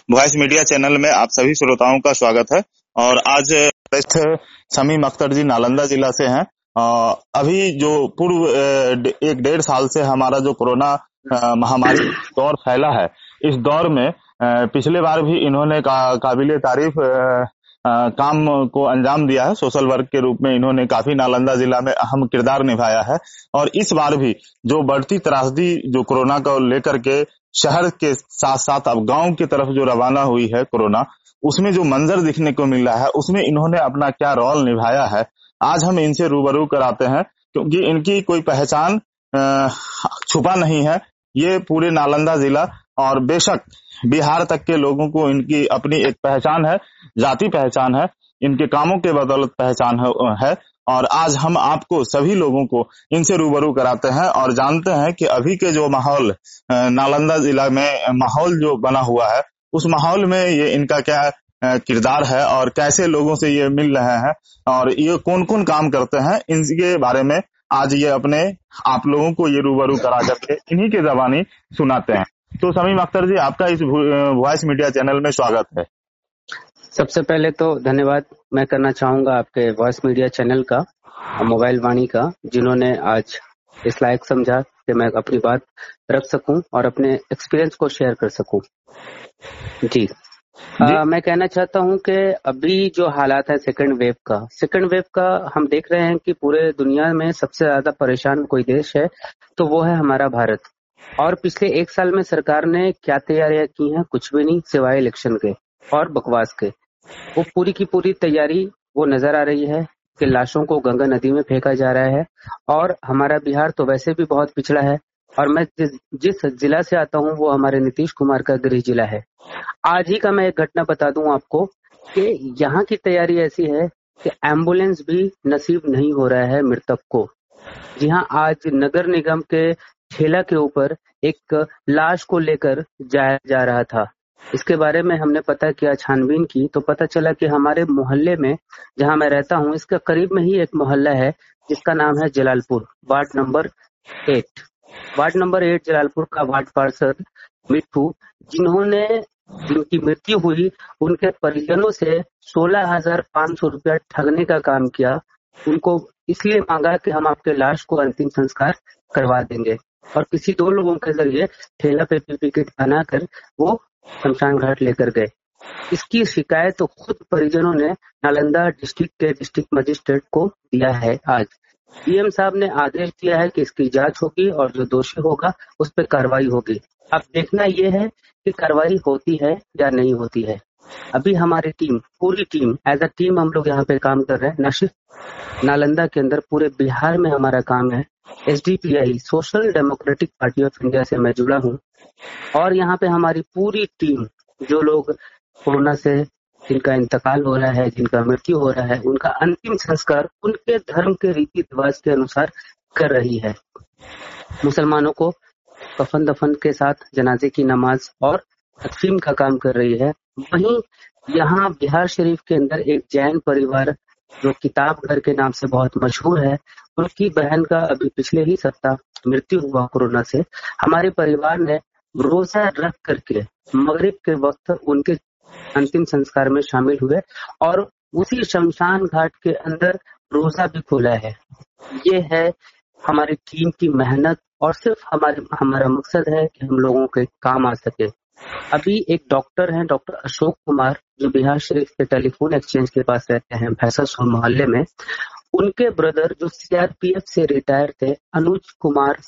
Voice media channel में आप सभी श्रोताओं का स्वागत है। और आज शमीम अख्तर जी नालंदा जिला से हैं। अभी जो पूर्व 1-1.5 साल से हमारा जो कोरोना महामारी दौर फैला है, इस दौर में पिछले बार भी इन्होंने काबिले तारीफ काम को अंजाम दिया है। सोशल वर्क के रूप में इन्होंने काफी नालंदा जिला में अहम किरदार निभाया है। और इस बार भी जो बढ़ती त्रासदी जो कोरोना को लेकर के शहर के साथ साथ अब गांव की तरफ जो रवाना हुई है कोरोना, उसमें जो मंजर दिखने को मिल रहा है, उसमें इन्होंने अपना क्या रोल निभाया है, आज हम इनसे रूबरू कराते हैं। क्योंकि इनकी कोई पहचान छुपा नहीं है। ये पूरे नालंदा जिला और बेशक बिहार तक के लोगों को इनकी अपनी एक पहचान है, जाति पहचान है, इनके कामों के बदौलत पहचान है। और आज हम आपको सभी लोगों को इनसे रूबरू कराते हैं और जानते हैं कि अभी के जो माहौल नालंदा जिला में माहौल जो बना हुआ है, उस माहौल में ये इनका क्या किरदार है और कैसे लोगों से ये मिल रहे हैं और ये कौन कौन काम करते हैं, इनके बारे में आज ये अपने आप लोगों को ये रूबरू करा करके इन्हीं के जबानी सुनाते हैं। तो शमीम अख्तर जी, आपका इस वॉइस मीडिया चैनल में स्वागत है। सबसे पहले तो धन्यवाद मैं करना चाहूंगा आपके वॉइस मीडिया चैनल का, मोबाइल वाणी का, जिन्होंने आज इस लायक समझा कि मैं अपनी बात रख सकूं और अपने एक्सपीरियंस को शेयर कर सकूं। जी, मैं कहना चाहता हूं कि अभी जो हालात है सेकंड वेव का हम देख रहे हैं कि पूरे दुनिया में सबसे ज्यादा परेशान कोई देश है तो वो है हमारा भारत। और पिछले 1 साल में सरकार ने क्या तैयारियां की हैं? कुछ भी नहीं, सिवाय इलेक्शन के और बकवास के। वो पूरी की पूरी तैयारी वो नजर आ रही है कि लाशों को गंगा नदी में फेंका जा रहा है। और हमारा बिहार तो वैसे भी बहुत पिछड़ा है और मैं जिस जिला से आता हूँ वो हमारे नीतीश कुमार का गृह जिला है। आज ही का मैं एक घटना बता दूं आपको कि यहाँ की तैयारी ऐसी है कि एम्बुलेंस भी नसीब नहीं हो रहा है मृतक को। जी हाँ, आज नगर निगम के ठेला के ऊपर एक लाश को लेकर जाया जा रहा था। इसके बारे में हमने पता किया, छानबीन की, तो पता चला कि हमारे मोहल्ले में जहां मैं रहता हूं, इसके करीब में ही एक मोहल्ला है जिसका नाम है जलालपुर, वार्ड नंबर 8 जलालपुर का वार्ड पार्षद मिट्ठू, जिनकी मृत्यु हुई, उनके परिजनों से 16,500 रुपया ठगने का काम किया। उनको इसलिए मांगा कि हम आपके लाश को अंतिम संस्कार करवा देंगे और किसी 2 लोगों के जरिए ठेला पे पीपी किट बनाकर वो शमशान घाट लेकर गए। इसकी शिकायत तो खुद परिजनों ने नालंदा डिस्ट्रिक्ट के डिस्ट्रिक्ट मजिस्ट्रेट को दिया है। आज डीएम साहब ने आदेश दिया है कि इसकी जांच होगी और जो दोषी होगा उस पर कार्रवाई होगी। अब देखना ये है कि कार्रवाई होती है या नहीं होती है। अभी हमारी टीम, पूरी टीम, एज अ टीम हम लोग यहाँ पे काम कर रहे हैं। न सिर्फ नालंदा के अंदर, पूरे बिहार में हमारा काम है। SDPI, social democratic party of India से मैं जुड़ा हूँ और यहाँ पे हमारी पूरी टीम, जो लोग कोरोना से जिनका इंतकाल हो रहा है, जिनका मृत्यु हो रहा है, उनका अंतिम संस्कार उनके धर्म के रीति रिवाज के अनुसार कर रही है। मुसलमानों को कफन दफन के साथ जनाजे की नमाज और तकसीम का काम कर रही है। वहीं यहाँ बिहार शरीफ के अंदर एक जैन परिवार जो किताब घर के नाम से बहुत मशहूर है, उनकी बहन का अभी पिछले ही सप्ताह मृत्यु हुआ कोरोना से। हमारे परिवार ने रोजा रख करके मगरिब के वक्त उनके अंतिम संस्कार में शामिल हुए और उसी शमशान घाट के अंदर रोजा भी खोला है। ये है हमारी टीम की मेहनत और सिर्फ हमारा मकसद है कि हम लोगों के काम आ सके। अभी एक डॉक्टर हैं, डॉक्टर अशोक कुमार, जो बिहार शरीफ के टेलीफोन एक्सचेंज के पास रहते हैं, भैंसासुर मोहल्ले में। उनके ब्रदर जो CRPF से रिटायर थे, अनुज कुमार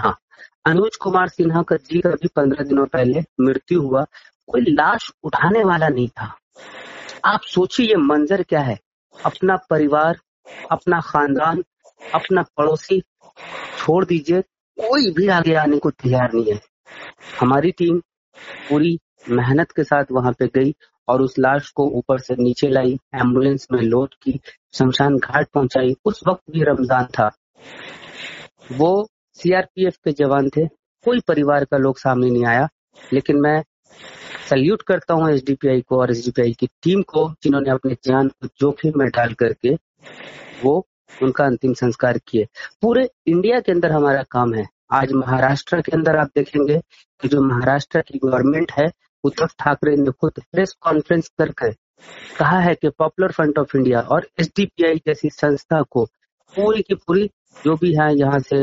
सिन्हा का जी का भी 15 दिनों पहले मृत्यु हुआ। कोई लाश उठाने वाला नहीं था। आप सोचिए ये मंजर क्या है। अपना परिवार, अपना खानदान, अपना पड़ोसी छोड़ दीजिए, कोई भी आगे आने को तैयार नहीं है। हमारी टीम पूरी मेहनत के साथ वहां पे गई और उस लाश को ऊपर से नीचे लाई, एम्बुलेंस में लोड की, शमशान घाट पहुंचाई। उस वक्त भी रमजान था। वो CRPF के जवान थे, कोई परिवार का लोग सामने नहीं आया। लेकिन मैं सल्यूट करता हूँ SDPI को और SDPI की टीम को, जिन्होंने अपने जान को जोखिम में डाल करके वो उनका अंतिम संस्कार किए। पूरे इंडिया के अंदर हमारा काम है। आज महाराष्ट्र के अंदर आप देखेंगे कि जो महाराष्ट्र की गवर्नमेंट है उद्धव ठाकरे ने खुद प्रेस कॉन्फ्रेंस करके कहा है कि पॉपुलर फ्रंट ऑफ इंडिया और एसडीपीआई जैसी संस्था को पूरी की पूरी जो भी है यहाँ से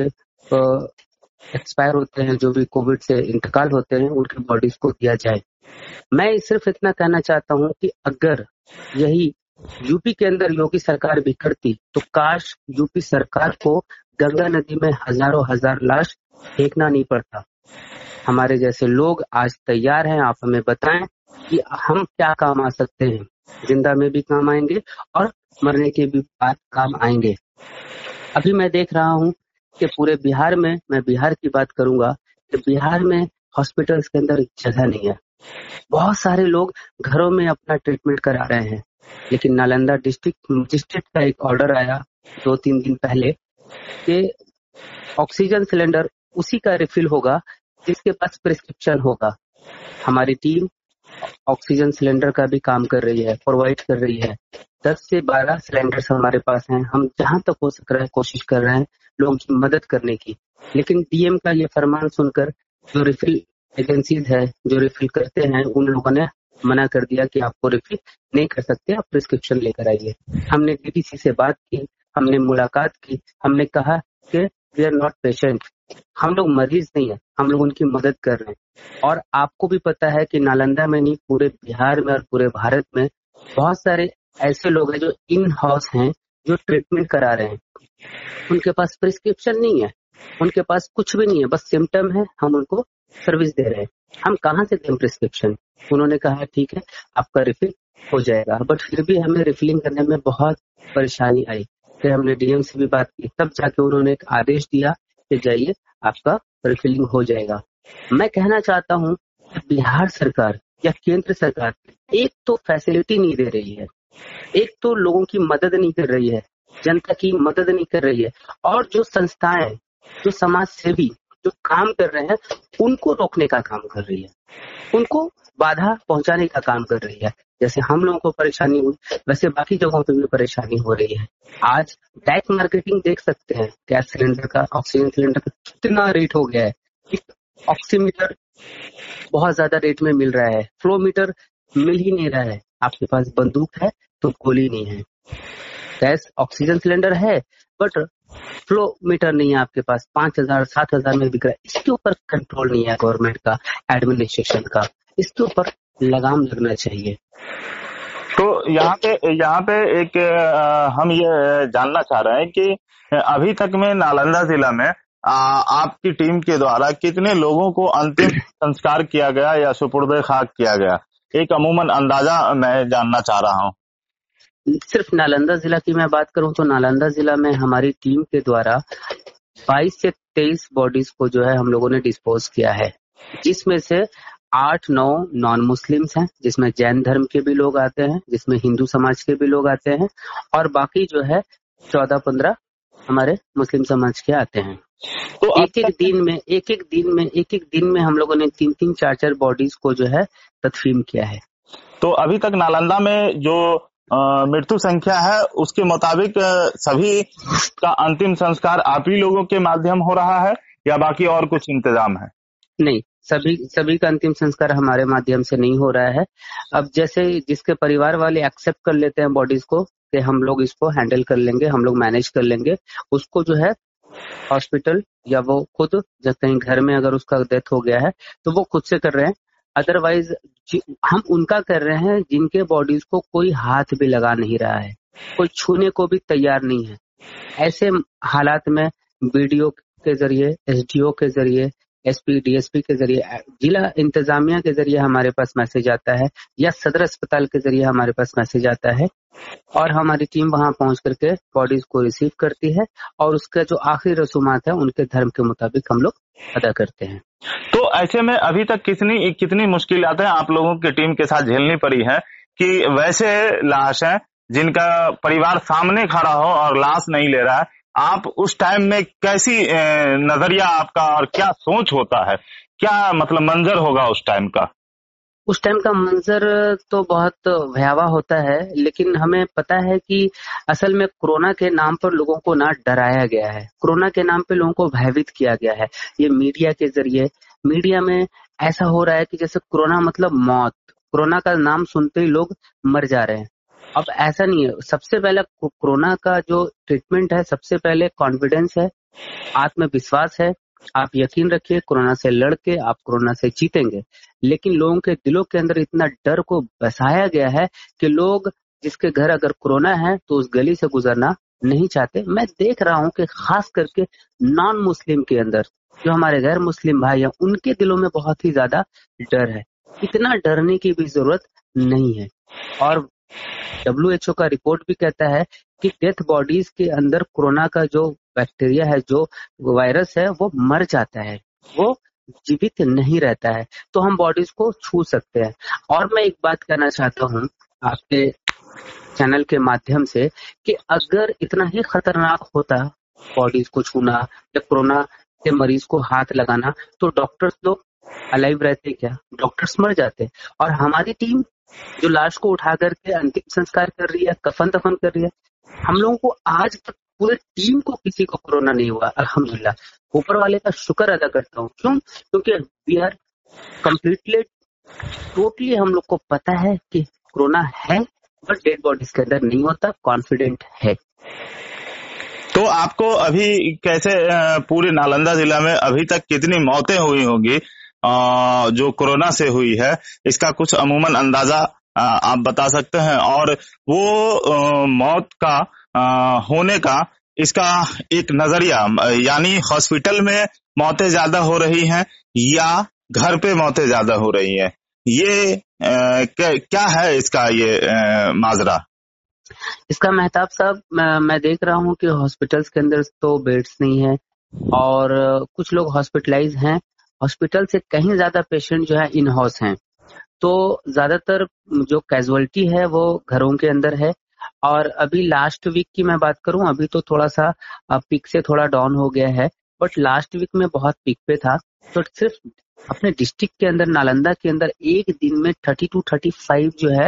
एक्सपायर होते हैं, जो भी कोविड से इंतकाल होते हैं, उनकी बॉडीज को दिया जाए। मैं सिर्फ इतना कहना चाहता हूँ कि अगर यही यूपी के अंदर योगी सरकार भी करती तो काश यूपी सरकार को गंगा नदी में हजारों हजार लाश फेंकना नहीं पड़ता। हमारे जैसे लोग आज तैयार हैं, आप हमें बताएं कि हम क्या काम आ सकते हैं। जिंदा में भी काम आएंगे और मरने के भी बाद काम आएंगे। अभी मैं देख रहा हूँ कि पूरे बिहार में, मैं बिहार की बात करूंगा कि बिहार में हॉस्पिटल्स के अंदर जगह नहीं है। बहुत सारे लोग घरों में अपना ट्रीटमेंट करा रहे हैं, लेकिन नालंदा डिस्ट्रिक्ट मजिस्ट्रेट का एक ऑर्डर आया 2-3 दिन पहले कि ऑक्सीजन सिलेंडर उसी का रिफिल होगा जिसके पास प्रिस्क्रिप्शन होगा। हमारी टीम ऑक्सीजन सिलेंडर का भी काम कर रही है, प्रोवाइड कर रही है। 10 से 12 सिलेंडर्स हमारे पास हैं। हम जहां तक हो सक रहा है कोशिश कर रहे हैं लोगों की मदद करने की। लेकिन डीएम का ये फरमान सुनकर जो रिफिल एजेंसीज है, जो रिफिल करते हैं, उन लोगों ने मना कर दिया कि आपको रिफिल नहीं कर सकते, आप प्रिस्क्रिप्शन लेकर आइए। हमने डीडीसी से बात की, हमने मुलाकात की, हमने कहा कि वी आर नॉट पेशेंट, हम लोग मरीज नहीं है, हम लोग उनकी मदद कर रहे हैं। और आपको भी पता है कि नालंदा में नहीं, पूरे बिहार में और पूरे भारत में बहुत सारे ऐसे लोग हैं जो इन हाउस हैं, जो ट्रीटमेंट करा रहे हैं। उनके पास प्रिस्क्रिप्शन नहीं है, उनके पास कुछ भी नहीं है, बस सिम्टम है, हम उनको सर्विस दे रहे हैं। हम कहाँ से दें प्रिस्क्रिप्शन? उन्होंने कहा ठीक है आपका रिफिल हो जाएगा, बट फिर भी हमें रिफिलिंग करने में बहुत परेशानी आई। फिर हमने डीएम से भी बात की, तब जाके उन्होंने एक आदेश दिया कि जाइए आपका रिफिलिंग हो जाएगा। मैं कहना चाहता हूँ कि बिहार सरकार या केंद्र सरकार एक तो फैसिलिटी नहीं दे रही है, एक तो लोगों की मदद नहीं कर रही है, जनता की मदद नहीं कर रही है, और जो संस्थाएं, जो समाज सेवी जो काम कर रहे हैं, उनको रोकने का काम कर रही है, उनको बाधा पहुंचाने का काम कर रही है। जैसे हम लोगों को परेशानी हुई, वैसे बाकी जगहों पे भी परेशानी हो रही है। आज डायरेक्ट मार्केटिंग देख सकते हैं, गैस सिलेंडर का, ऑक्सीजन सिलेंडर का कितना रेट हो गया है। ऑक्सीमीटर बहुत ज्यादा रेट में मिल रहा है, फ्लो मीटर मिल ही नहीं रहा है। आपके पास बंदूक है तो गोली नहीं है। गैस ऑक्सीजन सिलेंडर है बट फ्लो मीटर नहीं है आपके पास, 5,000-7,000 में बिक रहा है। इसके ऊपर कंट्रोल नहीं है गवर्नमेंट का, एडमिनिस्ट्रेशन का, इसके ऊपर लगाम लगना चाहिए। तो यहाँ पे एक हम ये जानना चाह रहे हैं कि अभी तक में नालंदा जिला में आपकी टीम के द्वारा कितने लोगों को अंतिम संस्कार किया गया या सुपुर्द खाक किया गया, एक अमूमन अंदाजा मैं जानना चाह रहा हूँ। सिर्फ नालंदा जिला की मैं बात करूं तो नालंदा जिला में हमारी टीम के द्वारा 22 से 23 बॉडीज को जो है हम लोगों ने डिस्पोज किया है, जिसमें से 8-9 नॉन मुस्लिम्स हैं, जिसमें जैन धर्म के भी लोग आते हैं, जिसमें हिंदू समाज के भी लोग आते हैं, और बाकी जो है 14-15 हमारे मुस्लिम समाज के आते हैं। तो एक एक दिन में हम लोगों ने 3-3, 4-4 बॉडीज को जो है तदफीन किया है। तो अभी तक नालंदा में जो मृत्यु संख्या है उसके मुताबिक सभी का अंतिम संस्कार आप ही लोगों के माध्यम हो रहा है या बाकी और कुछ इंतजाम है? नहीं, सभी का अंतिम संस्कार हमारे माध्यम से नहीं हो रहा है। अब जैसे जिसके परिवार वाले एक्सेप्ट कर लेते हैं बॉडीज को कि हम लोग इसको हैंडल कर लेंगे, हम लोग मैनेज कर लेंगे, उसको जो है हॉस्पिटल या वो खुद जब कहीं घर में अगर उसका डेथ हो गया है तो वो खुद से कर रहे हैं। अदरवाइज हम उनका कर रहे हैं जिनके बॉडीज को कोई हाथ भी लगा नहीं रहा है, कोई छूने को भी तैयार नहीं है। ऐसे हालात में बीडीओ के जरिए, एसडीओ के जरिए, एसपी डीएसपी के जरिए, जिला इंतजामिया के जरिए हमारे पास मैसेज आता है या सदर अस्पताल के जरिए हमारे पास मैसेज आता है, और हमारी टीम वहां पहुंच करके बॉडीज को रिसीव करती है और उसका जो आखिरी रसूमात है उनके धर्म के मुताबिक हम लोग अदा करते हैं। तो ऐसे में अभी तक कितनी मुश्किलातें आप लोगों की टीम के साथ झेलनी पड़ी है कि वैसे लाश है जिनका परिवार सामने खड़ा हो और लाश नहीं ले रहा है, आप उस टाइम में कैसी नजरिया आपका और क्या सोच होता है, क्या मतलब मंजर होगा उस टाइम का? उस टाइम का मंजर तो बहुत भयावह होता है, लेकिन हमें पता है कि असल में कोरोना के नाम पर लोगों को ना डराया गया है, कोरोना के नाम पे लोगों को भयभीत किया गया है। ये मीडिया के जरिए, मीडिया में ऐसा हो रहा है कि जैसे कोरोना मतलब मौत, कोरोना का नाम सुनते ही लोग मर जा रहे हैं। अब ऐसा नहीं है, सबसे पहले कोरोना का जो ट्रीटमेंट है, सबसे पहले कॉन्फिडेंस है, आत्मविश्वास है। आप यकीन रखिए कोरोना से लड़ के आप कोरोना से जीतेंगे। लेकिन लोगों के दिलों के अंदर इतना डर को बसाया गया है कि लोग जिसके घर अगर कोरोना है तो उस गली से गुजरना नहीं चाहते। मैं देख रहा हूं कि खास करके नॉन मुस्लिम के अंदर जो हमारे गैर मुस्लिम भाई हैं उनके दिलों में बहुत ही ज्यादा डर है। इतना डरने की भी जरूरत नहीं है। और WHO का रिपोर्ट भी कहता है कि डेथ बॉडीज के अंदर कोरोना का जो बैक्टीरिया है, जो वायरस है, वो मर जाता है, वो जीवित नहीं रहता है। तो हम बॉडीज को छू सकते हैं। और मैं एक बात कहना चाहता हूँ आपके चैनल के माध्यम से कि अगर इतना ही खतरनाक होता बॉडीज को छूना या कोरोना के मरीज को हाथ लगाना, तो डॉक्टर्स लोग अलाइव रहते क्या? डॉक्टर्स मर जाते। और हमारी टीम जो लाश को उठा करके अंतिम संस्कार कर रही है, कफन दफन कर रही है, हम लोगों को आज तक पूरे टीम को किसी को कोरोना नहीं हुआ, अल्हम्दुलिल्लाह। ऊपर वाले का शुक्र अदा करता हूँ। क्यों? क्योंकि वी आर कम्प्लीटली टोटली हम लोग को पता है कि कोरोना है, बट डेड बॉडीज के अंदर नहीं होता, कॉन्फिडेंट है। तो आपको अभी कैसे पूरे नालंदा जिला में अभी तक कितनी मौतें हुई होगी जो कोरोना से हुई है, इसका कुछ अमूमन अंदाजा आप बता सकते हैं? और वो मौत का होने का इसका एक नजरिया, यानी हॉस्पिटल में मौतें ज्यादा हो रही हैं या घर पे मौतें ज्यादा हो रही हैं, ये क्या है इसका ये माजरा? इसका मेहताब साहब, मैं देख रहा हूँ कि हॉस्पिटल्स के अंदर तो बेड्स नहीं है और कुछ लोग हॉस्पिटलाइज हैं। हॉस्पिटल से कहीं ज्यादा पेशेंट जो है इन हाउस हैं। तो ज्यादातर जो कैजुअलिटी है वो घरों के अंदर है। और अभी लास्ट वीक की मैं बात करूं, अभी तो थोड़ा सा पीक से थोड़ा डाउन हो गया है, बट लास्ट वीक में बहुत पीक पे था। तो सिर्फ अपने डिस्ट्रिक्ट के अंदर, नालंदा के अंदर एक दिन में 30 to 35 जो है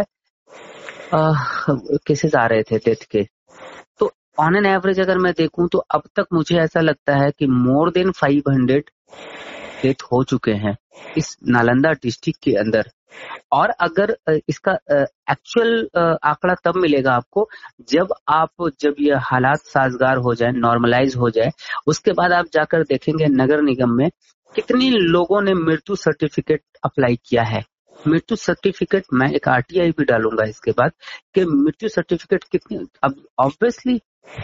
केसेस आ रहे थे डेथ के। तो ऑन एन एवरेज अगर मैं देखूं तो अब तक मुझे ऐसा लगता है कि मोर देन 500 डेथ हो चुके हैं इस नालंदा डिस्ट्रिक्ट के अंदर। और अगर इसका एक्चुअल आंकड़ा तब मिलेगा आपको जब ये हालात साजगार हो जाए, नॉर्मलाइज हो जाए, उसके बाद आप जाकर देखेंगे नगर निगम में कितनी लोगों ने मृत्यु सर्टिफिकेट अप्लाई किया है। मृत्यु सर्टिफिकेट, मैं एक RTI भी डालूंगा इसके बाद कि मृत्यु सर्टिफिकेट कितनी। अब ऑब्वियसली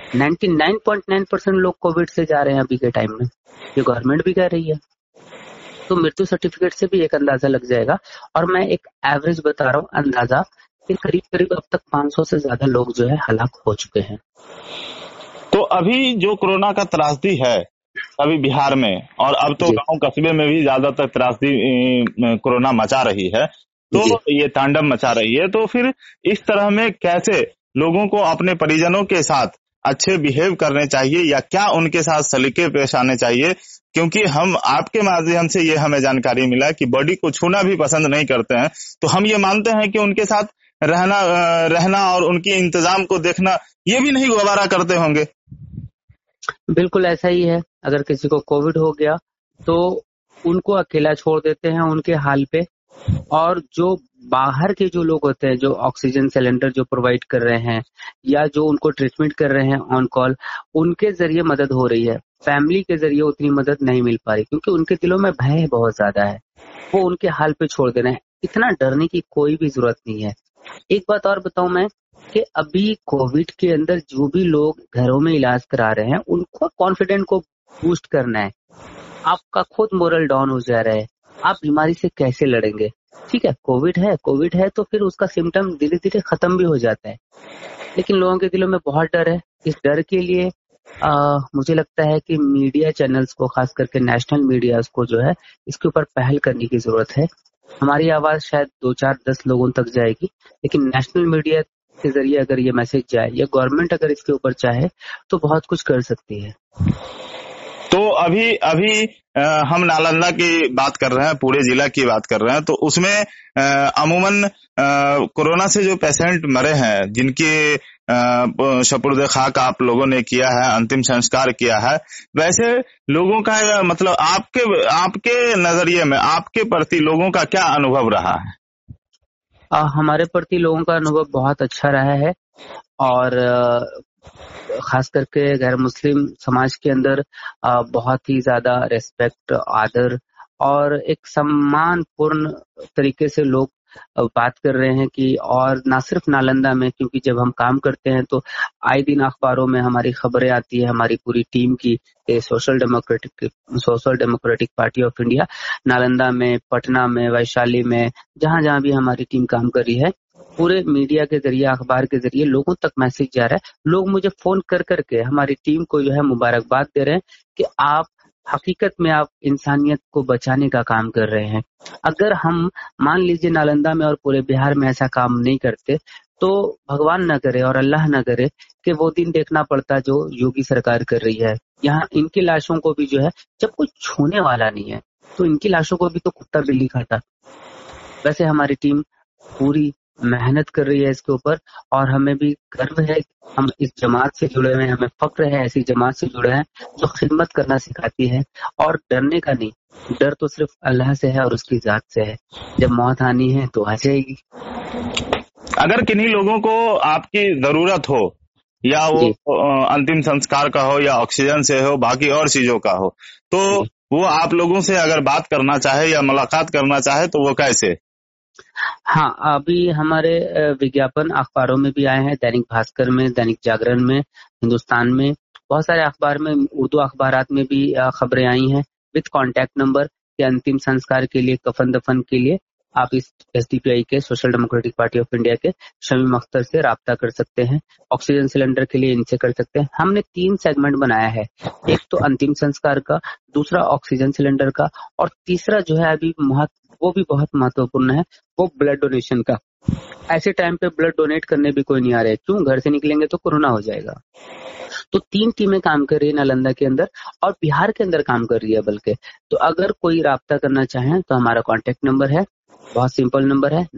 99.9% लोग कोविड से जा रहे हैं अभी के टाइम में, ये गवर्नमेंट भी कह रही है। तो मृत्यु सर्टिफिकेट से भी एक अंदाजा लग जाएगा। और मैं एक एवरेज बता रहा हूँ अंदाजा कि करीब करीब अब तक 500 से ज्यादा लोग जो है हलाक हो चुके हैं। तो अभी जो कोरोना का त्रासदी है अभी बिहार में, और अब तो गांव कस्बे में भी ज्यादातर त्रासदी कोरोना मचा रही है, तो ये तांडव मचा रही है, तो फिर इस तरह में कैसे लोगों को अपने परिजनों के साथ अच्छे बिहेव करने चाहिए या क्या उनके साथ सलीके पेश आने चाहिए? क्योंकि हम आपके माध्यम से ये हमें जानकारी मिला कि बॉडी को छूना भी पसंद नहीं करते हैं, तो हम ये मानते हैं कि उनके साथ रहना और उनकी इंतजाम को देखना ये भी नहीं गवारा करते होंगे। बिल्कुल ऐसा ही है। अगर किसी को कोविड हो गया तो उनको अकेला छोड़ देते हैं उनके हाल पे। और जो बाहर के जो लोग होते हैं, जो ऑक्सीजन सिलेंडर जो प्रोवाइड कर रहे हैं या जो उनको ट्रीटमेंट कर रहे हैं ऑन कॉल, उनके जरिए मदद हो रही है। फैमिली के जरिए उतनी मदद नहीं मिल पा रही क्योंकि उनके दिलों में भय बहुत ज्यादा है, वो उनके हाल पे छोड़ दे रहे हैं। इतना डरने की कोई भी जरूरत नहीं है। एक बात और बताऊं मैं कि अभी कोविड के अंदर जो भी लोग घरों में इलाज करा रहे हैं उनको कॉन्फिडेंट को बूस्ट करना है। आपका खुद मोरल डाउन हो जा रहा है, आप बीमारी से कैसे लड़ेंगे? ठीक है, कोविड है तो फिर उसका सिम्टम धीरे धीरे खत्म भी हो जाता है, लेकिन लोगों के दिलों में बहुत डर है। इस डर के लिए मुझे लगता है कि मीडिया चैनल्स को, खास करके नेशनल मीडिया को जो है इसके ऊपर पहल करने की जरूरत है। हमारी आवाज शायद 2-4-10 लोगों तक जाएगी, लेकिन नेशनल मीडिया के जरिए अगर ये मैसेज जाए या गवर्नमेंट अगर इसके ऊपर चाहे तो बहुत कुछ कर सकती है। तो अभी हम नालंदा की बात कर रहे हैं, पूरे जिला की बात कर रहे हैं, तो उसमें अमूमन कोरोना से जो पेशेंट मरे हैं, जिनके सपुर्द खाक आप लोगों ने किया है, अंतिम संस्कार किया है, वैसे लोगों का मतलब आपके नजरिए में आपके प्रति लोगों का क्या अनुभव रहा है? हमारे प्रति लोगों का अनुभव बहुत अच्छा रहा है और खास करके गैर मुस्लिम समाज के अंदर बहुत ही ज्यादा रेस्पेक्ट, आदर और एक सम्मानपूर्ण तरीके से लोग बात कर रहे हैं कि, और ना सिर्फ नालंदा में, क्योंकि जब हम काम करते हैं तो आए दिन अखबारों में हमारी खबरें आती है हमारी पूरी टीम की, social democratic party of India Nalanda में, पटना में, वैशाली में, जहां जहां भी हमारी टीम काम कर रही है, पूरे मीडिया के जरिए, अखबार के जरिए लोगों तक मैसेज जा रहा है। लोग मुझे फोन कर करके हमारी टीम को जो है मुबारकबाद दे रहे हैं कि आप हकीकत में आप इंसानियत को बचाने का काम कर रहे हैं। अगर हम मान लीजिए नालंदा में और पूरे बिहार में ऐसा काम नहीं करते तो भगवान न करे और अल्लाह न करे कि वो दिन देखना पड़ता जो योगी सरकार कर रही है। यहाँ इनकी लाशों को भी जो है, जब कुछ छूने वाला नहीं है तो इनकी लाशों को भी तो कुत्ता बिल्ली खाता। वैसे हमारी टीम पूरी मेहनत कर रही है इसके ऊपर और हमें भी गर्व है, हम इस जमात से जुड़े हुए हैं, हमें फक्र है ऐसी जमात से जुड़े हैं जो खिदमत करना सिखाती है और डरने का नहीं। डर तो सिर्फ अल्लाह से है और उसकी जात से है। जब मौत आनी है तो आ जाएगी। अगर किन्हीं लोगों को आपकी जरूरत हो, या वो अंतिम संस्कार का हो या ऑक्सीजन से हो, बाकी और चीजों का हो, तो वो आप लोगों से अगर बात करना चाहे या मुलाकात करना चाहे तो वो कैसे? हाँ, अभी हमारे विज्ञापन अखबारों में भी आए हैं, दैनिक भास्कर में, दैनिक जागरण में, हिंदुस्तान में, बहुत सारे अखबार में, उर्दू अखबारात में भी खबरें आई हैं विद कॉन्टैक्ट नंबर के अंतिम संस्कार के लिए, कफन दफन के लिए आप इस एसडीपीआई के, social democratic party of India के शमीम अख्तर से राब्ता कर सकते हैं। ऑक्सीजन सिलेंडर के लिए इनसे कर सकते हैं। हमने 3 सेगमेंट बनाया है, एक तो अंतिम संस्कार का, दूसरा ऑक्सीजन सिलेंडर का और तीसरा जो है अभी वो भी बहुत महत्वपूर्ण है, वो ब्लड डोनेशन का। ऐसे टाइम पे ब्लड डोनेट करने भी कोई नहीं आ रहा है, क्यों? घर से निकलेंगे तो कोरोना हो जाएगा। तो 3 टीमें काम कर रही है नालंदा के अंदर और बिहार के अंदर काम कर रही है बल्कि। तो अगर कोई राब्ता करना चाहे तो हमारा कॉन्टेक्ट नंबर है, बहुत सिंपल नंबर है,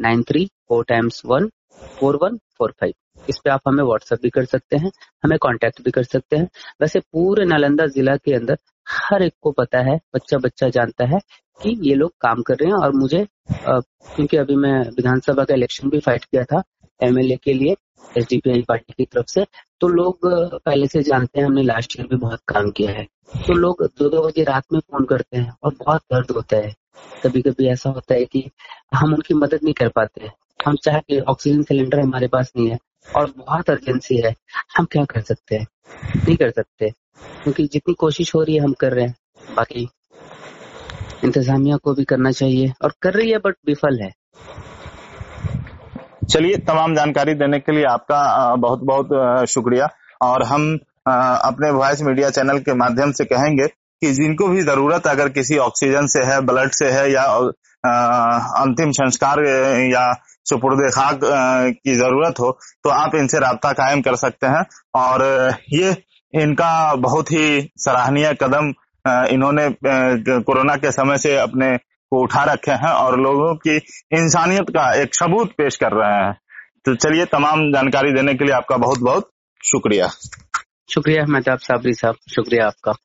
93414145। इस पे आप हमें व्हाट्सएप भी कर सकते हैं, हमें कांटेक्ट भी कर सकते हैं। वैसे पूरे नालंदा जिला के अंदर हर एक को पता है, बच्चा बच्चा जानता है कि ये लोग काम कर रहे हैं। और मुझे क्योंकि अभी मैं विधानसभा का इलेक्शन भी फाइट किया था एमएलए के लिए एसडीपीआई पार्टी की तरफ से, तो लोग पहले से जानते हैं, हमने लास्ट ईयर भी बहुत काम किया है। तो लोग 2-2 बजे रात में फोन करते हैं और बहुत दर्द होता है। कभी कभी ऐसा होता है कि हम उनकी मदद नहीं कर पाते, हम चाहे कि ऑक्सीजन सिलेंडर हमारे पास नहीं है और बहुत अर्जेंसी है, हम क्या कर सकते हैं? नहीं कर सकते, क्योंकि जितनी कोशिश हो रही है हम कर रहे हैं। बाकी इंतजामिया को भी करना चाहिए और कर रही है, बट विफल है। चलिए, तमाम जानकारी देने के लिए आपका बहुत बहुत शुक्रिया। और हम अपने वॉइस मीडिया चैनल के माध्यम से कहेंगे कि जिनको भी जरूरत अगर किसी ऑक्सीजन से है, ब्लड से है या अंतिम संस्कार या सुपुर्द खाक की जरूरत हो तो आप इनसे राब्ता कायम कर सकते हैं। और ये इनका बहुत ही सराहनीय कदम इन्होंने कोरोना के समय से अपने को उठा रखे हैं और लोगों की इंसानियत का एक सबूत पेश कर रहे हैं। तो चलिए, तमाम जानकारी देने के लिए आपका बहुत बहुत शुक्रिया। शुक्रिया मेहताब साबरी साहब, शुक्रिया आपका।